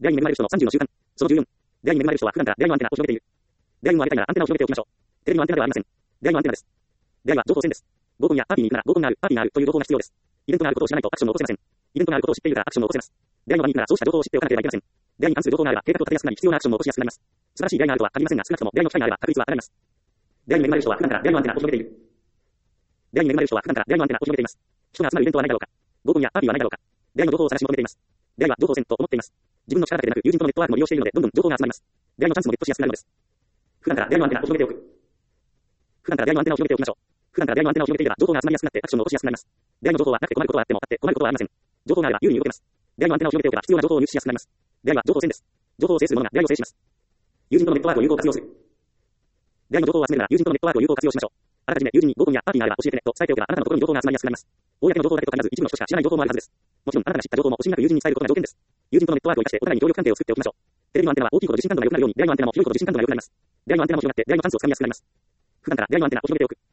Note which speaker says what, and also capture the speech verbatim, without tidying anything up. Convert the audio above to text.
Speaker 1: 出会いに恵まれる人のさんじゅうの習慣。そのじゅうよん。出会いに恵まれる人は普段から出会いのアンテナを広げている。出会いにもあげたいならアンテナを広げておきましょう。テレビのアンテナではありません。出会いのアンテナです。出会いは情報戦です。合コンやパーティーに行くなら合コンがある、パーティーがあるという情報が必要です。イベントがあることを知らないとアクションを起こせません。イベントがあることを知っているからアクションを起こせます。出会いの場に行くならそうした情報を知っておかなければいけません。出会いに関する情報があれば計画を立てやすくなり必要なアクションも起こしやすくなります。素晴らしい出会いがあるとは限りませんが少なくとも出会いの機会があれば確率は上がります。出会いに恵まれる人は普段から出会いのアンテナを広げている。出会いに恵まれる人は普段から出会いのアンテナを広げています。人が集まるイベントはないだろうか。合コンやパーティーはないだろうか。出会いの情報を探し求めています。出会いは情報戦と思っています。自分の力だけでなく友人とのネットワークも利用しているのでどんどん情報が集まります。出会いのチャンスもゲットしやすくなるのです。普段から出会いのアンテナを広げておく。普段から出会いのアンテナを広げておきましょう。普段から出会いのアンテナを広げていれば情報が集まりやすくなってアクションも起こしやすくなります。出会いの情報はなくて困ることはあってもあって困ることはありません。情報があれば有利に動けます。出会いのアンテナを広げておけば必要な情報を入手しやすくなります。出会いは情報戦です。情報を制する者が出会いを制します。友人とのネットワークを有効活用する。出会いの情報を集めるなら友人とのネットワークを有効活用しましょう。あらかじめ友人に合コンやパーティーがあれば教えてねと伝えておけばあなたのところに情報が集まりやすくなります。公の情報だけと限らず一部の人しか知らない情報もあるはずです。もちろんあなたが知った情報も惜しみなく友人に伝えることが条件です。友人とのネットワークを生かしてお互いに協力関係を作っておきましょう。テレビのアンテナは大きいほど受信感度が良くなるように出会いのアンテナも広いほど受信感度が良くなります。出会いのアンテナも広がって出会いのチャンスをつかみやすくなります。普段から出会いのアンテナを広げておく。